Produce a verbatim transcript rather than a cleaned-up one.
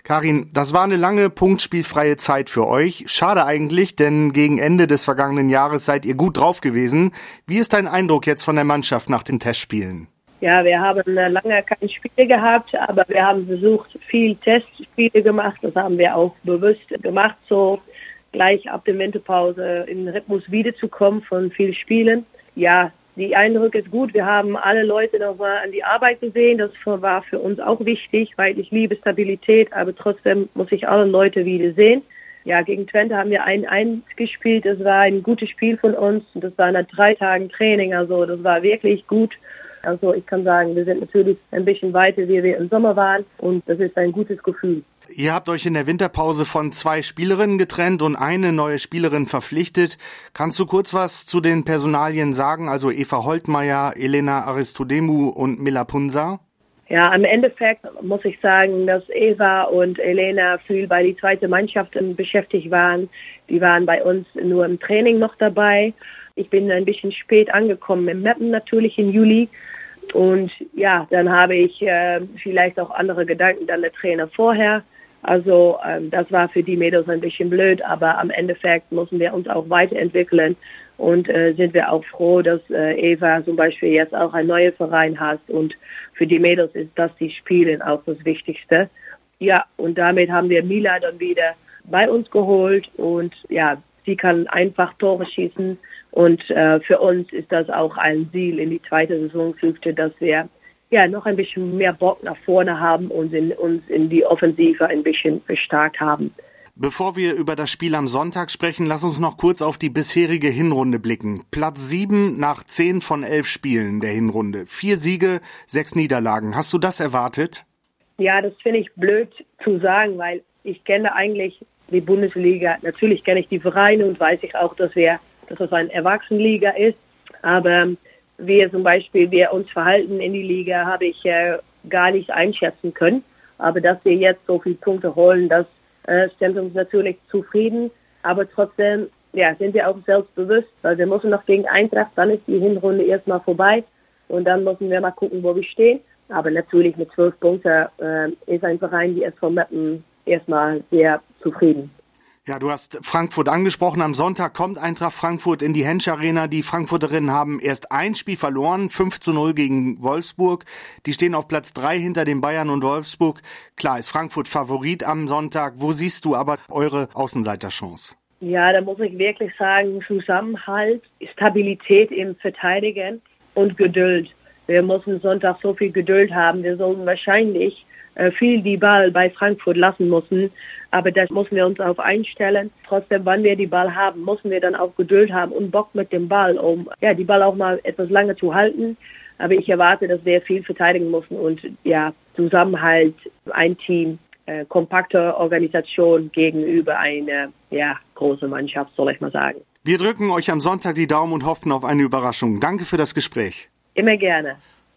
Karin, das war eine lange punktspielfreie Zeit für euch. Schade eigentlich, denn gegen Ende des vergangenen Jahres seid ihr gut drauf gewesen. Wie ist dein Eindruck jetzt von der Mannschaft nach den Testspielen? Ja, wir haben lange keine Spiele gehabt, aber wir haben versucht, viel Testspiele gemacht. Das haben wir auch bewusst gemacht, so gleich ab der Winterpause in den Rhythmus wiederzukommen von vielen Spielen. Ja, die Eindruck ist gut. Wir haben alle Leute nochmal an die Arbeit gesehen. Das war für uns auch wichtig, weil ich liebe Stabilität, aber trotzdem muss ich alle Leute wieder sehen. Ja, gegen Twente haben wir ein eins gespielt. Das war ein gutes Spiel von uns. Das war nach drei Tagen Training, also das war wirklich gut. Also ich kann sagen, wir sind natürlich ein bisschen weiter, wie wir im Sommer waren, und das ist ein gutes Gefühl. Ihr habt euch in der Winterpause von zwei Spielerinnen getrennt und eine neue Spielerin verpflichtet. Kannst du kurz was zu den Personalien sagen? Also Eva Holtmeier, Elena Aristodemou und Mila Punza? Ja, im Endeffekt muss ich sagen, dass Eva und Elena viel bei die zweite Mannschaft beschäftigt waren. Die waren bei uns nur im Training noch dabei. Ich bin ein bisschen spät angekommen im Meppen natürlich im Juli. Und ja, dann habe ich äh, vielleicht auch andere Gedanken dann der Trainer vorher. Also ähm, das war für die Mädels ein bisschen blöd, aber am Endeffekt müssen wir uns auch weiterentwickeln und äh, sind wir auch froh, dass äh, Eva zum Beispiel jetzt auch einen neuen Verein hat, und für die Mädels ist das die Spielen auch das Wichtigste. Ja, und damit haben wir Mila dann wieder bei uns geholt, und ja, sie kann einfach Tore schießen, und äh, für uns ist das auch ein Ziel in die zweite Saisonhälfte, dass wir ja noch ein bisschen mehr Bock nach vorne haben und in, uns in die Offensive ein bisschen verstärkt haben. Bevor wir über das Spiel am Sonntag sprechen, lass uns noch kurz auf die bisherige Hinrunde blicken. Platz sieben nach zehn von elf Spielen der Hinrunde. Vier Siege, sechs Niederlagen. Hast du das erwartet? Ja, das finde ich blöd zu sagen, weil ich kenne eigentlich die Bundesliga. Natürlich kenne ich die Vereine und weiß ich auch, dass wir, dass es eine Erwachsenenliga ist. Aber wie zum Beispiel wir uns verhalten in die Liga, habe ich äh, gar nicht einschätzen können. Aber dass wir jetzt so viele Punkte holen, das äh, stimmt uns natürlich zufrieden. Aber trotzdem ja, sind wir auch selbstbewusst, weil wir müssen noch gegen Eintracht, dann ist die Hinrunde erstmal vorbei. Und dann müssen wir mal gucken, wo wir stehen. Aber natürlich mit zwölf Punkten äh, ist ein Verein wie S V Meppen erstmal sehr zufrieden. Ja, du hast Frankfurt angesprochen. Am Sonntag kommt Eintracht Frankfurt in die Hensch Arena. Die Frankfurterinnen haben erst ein Spiel verloren, fünf zu null gegen Wolfsburg. Die stehen auf Platz drei hinter den Bayern und Wolfsburg. Klar ist Frankfurt Favorit am Sonntag. Wo siehst du aber eure Außenseiterchance? Ja, da muss ich wirklich sagen, Zusammenhalt, Stabilität im Verteidigen und Geduld. Wir müssen Sonntag so viel Geduld haben. Wir sollen wahrscheinlich äh, viel die Ball bei Frankfurt lassen müssen. Aber das müssen wir uns darauf einstellen. Trotzdem, wann wir die Ball haben, müssen wir dann auch Geduld haben und Bock mit dem Ball, um ja die Ball auch mal etwas lange zu halten. Aber ich erwarte, dass wir viel verteidigen müssen und ja Zusammenhalt, ein Team, äh, kompakte Organisation gegenüber eine ja große Mannschaft, soll ich mal sagen. Wir drücken euch am Sonntag die Daumen und hoffen auf eine Überraschung. Danke für das Gespräch. Immer gerne.